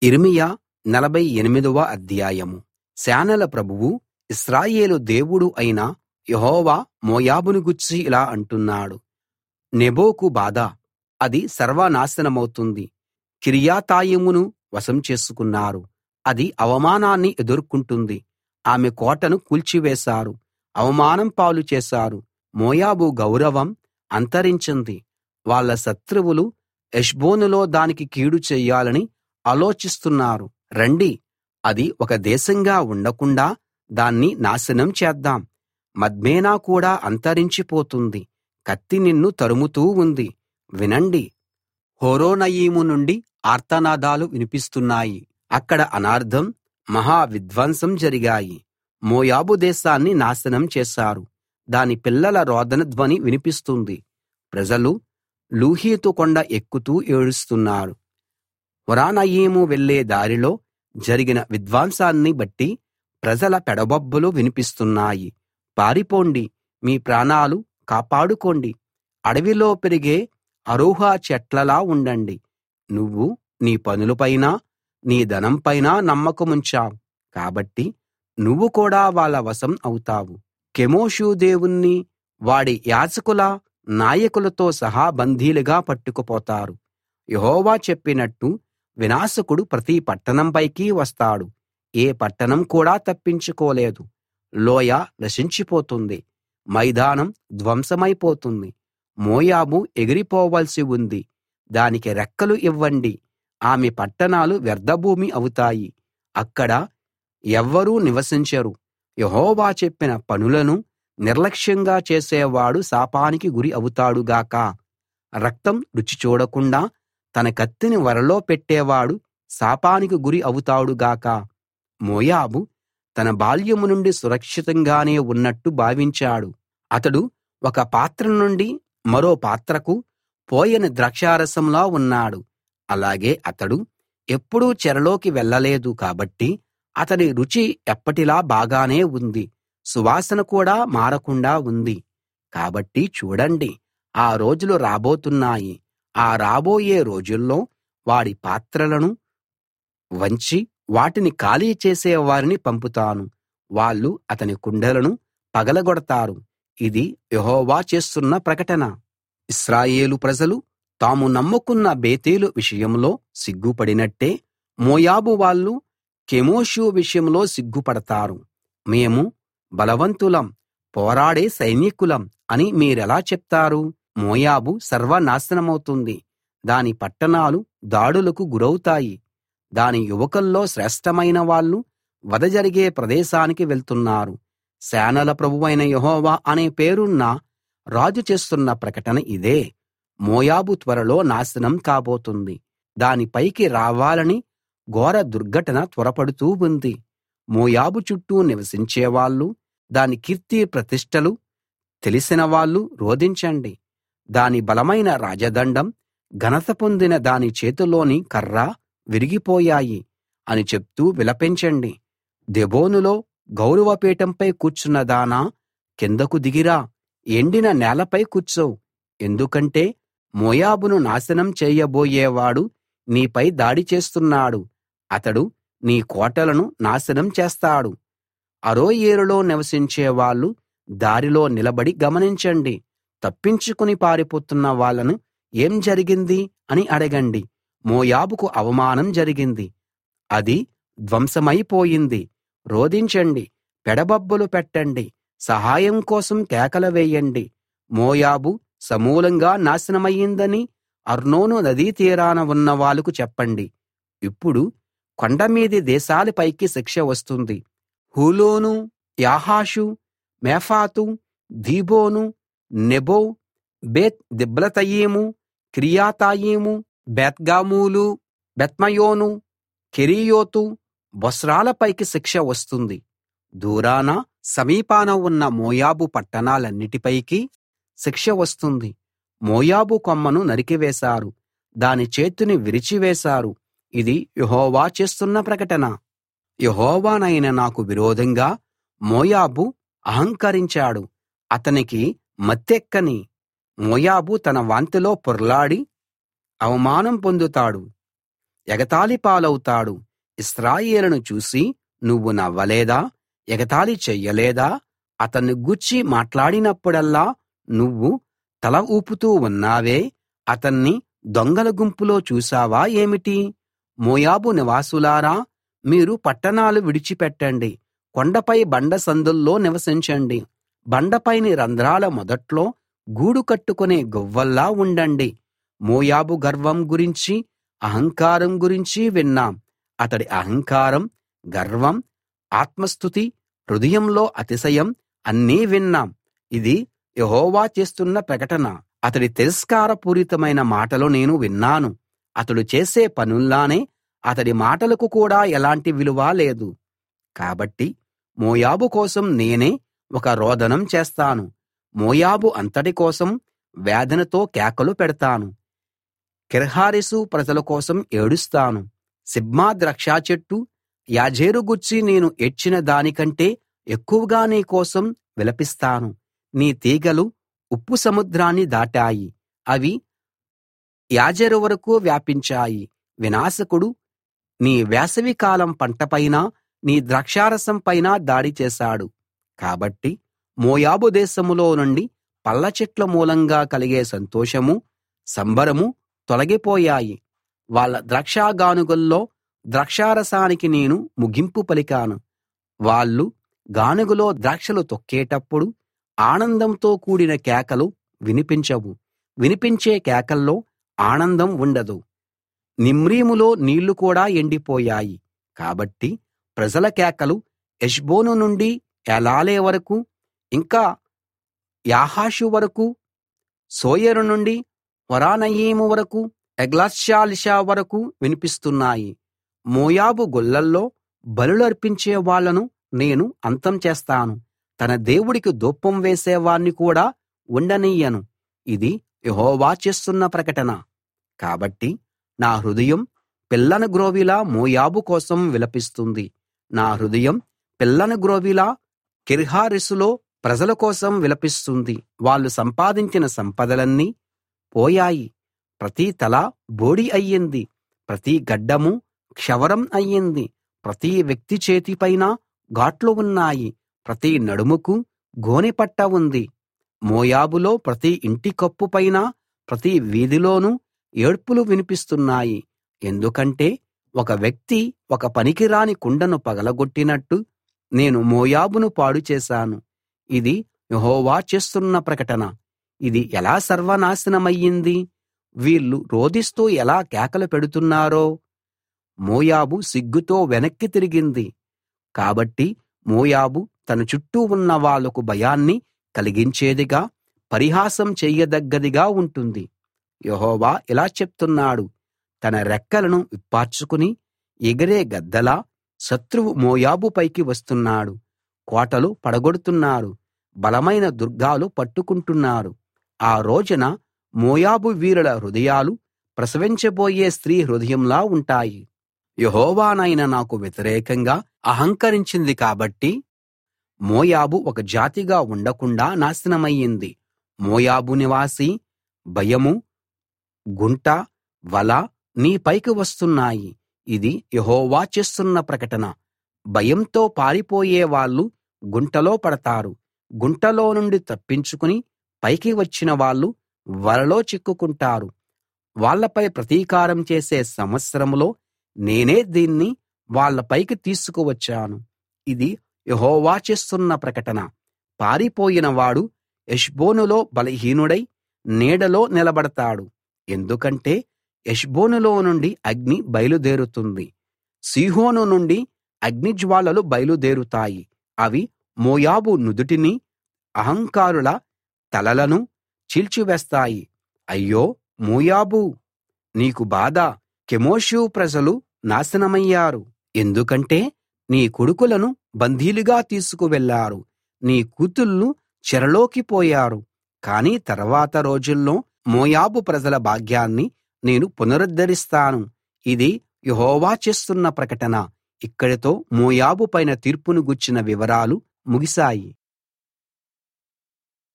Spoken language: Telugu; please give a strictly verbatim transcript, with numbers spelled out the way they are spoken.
యిర్మీయా నలభై ఎనిమిదవ అధ్యాయం. సేనల ప్రభువు ఇశ్రాయేలు దేవుడు అయిన యెహోవా మోయాబును గూర్చి ఇలా అంటున్నాడు: నెబోకు బాధ, అది సర్వనాశనమవుతుంది. కిర్యతాయిమును వశం చేసుకున్నారు, అది అవమానాన్ని ఎదుర్కొంటుంది. ఆమె కోటను కూల్చివేశారు, అవమానం పాలు చేశారు. మోయాబు గౌరవం అంతరించింది. వాళ్ళ శత్రువులు హెష్బోనులో దానికి కీడు చెయ్యాలని ఆలోచిస్తున్నారు. రండి, అది ఒక దేశంగా ఉండకుండా దాన్ని నాశనం చేద్దాం. మద్మేనా కూడా అంతరించిపోతుంది, కత్తి నిన్ను తరుముతూ ఉంది. వినండి, హోరోనయీము నుండి ఆర్తనాదాలు వినిపిస్తున్నాయి. అక్కడ అనార్థం, మహా విధ్వంసం జరిగాయి. మోయాబు దేశాన్ని నాశనం చేశారు, దాని పిల్లల రోదన ధ్వని వినిపిస్తుంది. ప్రజలు లూహీతు కొండ ఎక్కుతూ ఏడుస్తున్నారు. హొరొనయీము వెళ్ళే దారిలో జరిగిన విధ్వంసాన్ని బట్టి ప్రజల పెడబొబ్బలు వినిపిస్తున్నాయి. పారిపోండి, మీ ప్రాణాలు కాపాడుకోండి. అడవిలో పెరిగే అరూహ చెట్లలా ఉండండి. నువ్వు నీ పనులపైనా నీ ధనంపైనా నమ్మకముంచావు కాబట్టి నువ్వు కూడా వాళ్ళ వశం అవుతావు. కెమోషు దేవుణ్ణి వాడి యాజకుల నాయకులతో సహా బందీలుగా పట్టుకుపోతారు. యెహోవా చెప్పినట్టు వినాశకుడు ప్రతి పట్టణం పైకి వస్తాడు, ఏ పట్టణం కూడా తప్పించుకోలేదు. లోయ నశించిపోతుంది, మైదానం ధ్వంసమైపోతుంది. మోయాబు ఎగిరిపోవలసి ఉంది, దానికి రెక్కలు ఇవ్వండి. ఆమె పట్టణాలు వ్యర్థభూమి అవుతాయి, అక్కడ ఎవ్వరూ నివసించరు. యెహోవా చెప్పిన పనులను నిర్లక్ష్యంగా చేసేవాడు శాపానికి గురి అవుతాడు గాక. రక్తం రుచి చూడకుండా తన కత్తిని వరలో పెట్టేవాడు శాపానికి గురి అవుతాడు గాక. మోయాబు తన బాల్యం నుండి సురక్షితంగానే ఉన్నట్టు భావించాడు. అతడు ఒక పాత్ర నుండి మరో పాత్రకు పోయని ద్రాక్షారసంలా ఉన్నాడు. అలాగే అతడు ఎప్పుడూ చెరలోకి వెళ్ళలేదు కాబట్టి అతడి రుచి ఎప్పటిలా బాగానే ఉంది, సువాసన కూడా మారకుండా ఉంది. కాబట్టి చూడండి, ఆ రోజులు రాబోతున్నాయి. ఆ రాబోయే రోజుల్లో వాడి పాత్రలను వంచి వాటిని ఖాళీ చేసే వారిని పంపుతాను. వాళ్ళు అతని కుండలను పగలగొడతారు. ఇది యెహోవా చేస్తున్న ప్రకటన. ఇశ్రాయేలు ప్రజలు తాము నమ్ముకున్న బేతేలు విషయంలో సిగ్గుపడినట్టే మోయాబు వాళ్ళు కెమోషు విషయంలో సిగ్గుపడతారు. మేము బలవంతులం, పోరాడే సైనికులం అని మీరెలా చెప్తారు? మోయాబు సర్వనాశనమవుతుంది, దాని పట్టణాలు దాడులకు గురౌతాయి. దాని యువకుల్లో శ్రేష్ఠమైన వాళ్ళు వధ జరిగే ప్రదేశానికి వెళ్తున్నారు. సేనల ప్రభువైన యెహోవా అనే పేరున్న రాజు చేస్తున్న ప్రకటన ఇదే: మోయాబు త్వరలో నాశనం కాబోతుంది, దాని పైకి రావాలని ఘోర దుర్ఘటన త్వరపడుతూ ఉంది. మోయాబు చుట్టూ నివసించేవాళ్ళు, దాని కీర్తి ప్రతిష్టలు తెలిసిన వాళ్ళు రోదించండి. దాని బలమైన రాజదండం, ఘనత పొందిన దాని చేతిలోని కర్ర విరిగిపోయాయి అని చెప్తూ విలపించండి. దెబోనులో గౌరవపీఠంపై కూర్చున్న దానా, కిందకు దిగిరా, ఎండిన నేలపై కూర్చో. ఎందుకంటే మోయాబును నాశనం చేయబోయేవాడు నీపై దాడి చేస్తున్నాడు. అతడు నీ కోటలను నాశనం చేస్తాడు. అరోయేరులో నివసించే వాళ్ళు దారిలో నిలబడి గమనించండి. తప్పించుకుని పారిపోతున్న వాళ్ళను ఏం జరిగింది అని అడగండి. మోయాబుకు అవమానం జరిగింది, అది ధ్వంసమైపోయింది. రోదించండి, పెడబొబ్బలు పెట్టండి, సహాయం కోసం కేకలు వేయండి. మోయాబు సమూలంగా నాశనమయ్యిందని అర్నోను నదీ తీరాన ఉన్న వాళ్ళకు చెప్పండి. ఇప్పుడు కొండమీది దేశాల పైకి శిక్ష వస్తుంది. హూలోను, యాహాషు, మేఫాతు, దీబోను, నెబో, బేత్ దిబ్లతయీము, కిర్యతాయిము, బేత్గామూలు, బెత్మయోను, కెరీయోతు, బొస్రాల పైకి శిక్ష వస్తుంది. దూరాన సమీపాన ఉన్న మోయాబు పట్టణాలన్నిటిపైకి శిక్ష వస్తుంది. మోయాబు కొమ్మను నరికివేశారు, దాని చేతిని విరిచివేశారు. ఇది యెహోవా చేస్తున్న ప్రకటన. యెహోవానైన నాకు విరోధంగా మోయాబు అహంకరించాడు, అతనికి మత్తెక్కని. మోయాబు తన వాంతిలో పొర్లాడి అవమానం పొందుతాడు. ఎగతాళి పాలవుతాడు. ఇశ్రాయేలును చూసి నువ్వు నవ్వలేదా? ఎగతాళి చెయ్యలేదా? అతన్ని గూర్చి మాట్లాడినప్పుడల్లా నువ్వు తల ఊపుతూ ఉన్నావే. అతన్ని దొంగల గుంపులో చూశావా ఏమిటి? మోయాబు నివాసులారా, మీరు పట్టణాలు విడిచిపెట్టండి. కొండపై బండ సందుల్లో నివసించండి. బండపైని రంధ్రాల మొదట్లో గూడు కట్టుకునే గువ్వల్లా ఉండండి. మోయాబు గర్వం గురించి, అహంకారం గురించి విన్నాం. అతడి అహంకారం, గర్వం, ఆత్మస్తుతి, హృదయంలో అతిశయం అన్నీ విన్నాం. ఇది యెహోవా చేస్తున్న ప్రకటన. అతడి తిరస్కారపూరితమైన మాటలు నేను విన్నాను. అతడు చేసే పనుల్లానే అతడి మాటలకు కూడా ఎలాంటి విలువ లేదు. కాబట్టి మోయాబు కోసం నేనే ఒక రోదనం చేస్తాను. మోయాబు అంతటి కోసం వేదనతో కేకలు పెడతాను. కిర్హరెసు ప్రజల కోసం ఏడుస్తాను. సిబ్మా ద్రాక్ష చెట్టు, యాజేరు గూర్చి నేను ఏడ్చిన దానికంటే ఎక్కువగా నీ కోసం విలపిస్తాను. నీ తీగలు ఉప్పు సముద్రాన్ని దాటాయి. అవి యాజెరు వరకూ వ్యాపించాయి. వినాశకుడు నీ వేసవికాలం పంటపైనా, నీ ద్రాక్షారసం పైనా దాడి చేశాడు. కాబట్టి మోయాబు దేశంలో నుండి పళ్ళ చెట్ల మూలంగా కలిగే సంతోషమూ సంబరమూ తొలగిపోయాయి. వాళ్ళ ద్రాక్షగానుగల్లో ద్రాక్షారసానికి నేను ముగింపు పలికాను. వాళ్ళు గానుగలో ద్రాక్షలు తొక్కేటప్పుడు ఆనందంతో కూడిన కేకలు వినిపించవు. వినిపించే కేకల్లో ఆనందం ఉండదు. నిమ్రీములో నీళ్లు కూడా ఎండిపోయాయి. కాబట్టి ప్రజల కేకలు హెష్బోను నుండి ఏలాలే వరకూ, ఇంకా యాహసు వరకూ, సోయరు నుండి హొరొనయీము వరకూ, ఎగ్లత్షాలిషా వరకూ వినిపిస్తున్నాయి. మోయాబు గొల్లల్లో బలులర్పించే వాళ్ళను నేను అంతం చేస్తాను. తన దేవుడికి ధూపం వేసేవాణ్ణి కూడా ఉండనియ్యను. ఇది యెహోవా చేస్తున్న ప్రకటన. కాబట్టి నా హృదయం పిల్లన గ్రోవిలా మోయాబు కోసం విలపిస్తుంది. నా హృదయం పిల్లన గ్రోవిలా కిర్హరెసులో ప్రజల కోసం విలపిస్తుంది. వాళ్ళు సంపాదించిన సంపదలన్నీ పోయాయి. ప్రతి తల బోడి అయ్యింది. ప్రతి గడ్డమూ క్షవరం అయ్యింది. ప్రతి వ్యక్తి చేతిపైనా గాట్లు ఉన్నాయి. ప్రతి నడుముకు గోనెపట్ట ఉంది. మోయాబులో ప్రతి ఇంటి కప్పు పైన, ప్రతి వీధిలోనూ ఏడ్పులు వినిపిస్తున్నాయి. ఎందుకంటే ఒక వ్యక్తి ఒక పనికిరాని కుండను పగలగొట్టినట్టు నేను మోయాబును పాడు చేశాను. ఇది యెహోవా చేస్తున్న ప్రకటన. ఇది ఎలా సర్వనాశనమయ్యింది! వీళ్ళు రోదిస్తూ ఎలా కేకలు పెడుతున్నారో! మోయాబు సిగ్గుతో వెనక్కి తిరిగింది. కాబట్టి మోయాబు తన చుట్టూ ఉన్న వాళ్లకు భయాన్ని కలిగించేదిగా, పరిహాసం చెయ్యదగ్గదిగా ఉంటుంది. యెహోవా ఇలా చెప్తున్నాడు: తన రెక్కలను విప్పార్చుకుని ఎగిరే గద్దలా శత్రువు మోయాబు పైకి వస్తున్నాడు. కోటలు పడగొడుతున్నారు. బలమైన దుర్గాలు పట్టుకుంటున్నారు. ఆ రోజున మోయాబు వీరుల హృదయాలు ప్రసవించబోయే స్త్రీ హృదయంలా ఉంటాయి. యెహోవానైన నాకు వ్యతిరేకంగా అహంకరించింది కాబట్టి మోయాబు ఒక జాతిగా ఉండకుండా నాశనమయ్యింది. మోయాబు నివాసీ, భయమూ గుంట, వల నీ పైకి వస్తున్నాయి. ఇది యెహోవా చేస్తున్న ప్రకటన. భయంతో పారిపోయే వాళ్ళు గుంటలో పడతారు. గుంటలో నుండి తప్పించుకుని పైకి వచ్చిన వాళ్ళు వలలో చిక్కుకుంటారు. వాళ్ళపై ప్రతీకారం చేసే సంవత్సరంలో నేనే దీన్ని వాళ్ళ పైకి తీసుకువచ్చాను. ఇది యెహోవా చేస్తున్న ప్రకటన. పారిపోయిన వాడు హెష్బోనులో బలహీనుడై నీడలో నిలబడతాడు. ఎందుకంటే హెష్బోనులో నుండి అగ్ని బయలుదేరుతుంది. సీహోను నుండి అగ్నిజ్వాలలు బయలుదేరుతాయి. అవి మోయాబు నుదుటిని, అహంకారుల తలలను చీల్చివేస్తాయి. అయ్యో మోయాబూ, నీకు బాధ! కెమోషు ప్రజలు నాశనమయ్యారు. ఎందుకంటే నీ కొడుకులను బందీలుగా తీసుకు వెళ్ళారు. నీ కూతుళ్ళు చెరలోకి పోయారు. కానీ తర్వాత రోజుల్లో మోయాబు ప్రజల భాగ్యాన్ని నేను పునరుద్ధరిస్తాను. ఇది యెహోవా చేస్తున్న ప్రకటన. ఇక్కడితో మోయాబు పైన తీర్పును గూర్చిన వివరాలు ముగిశాయి.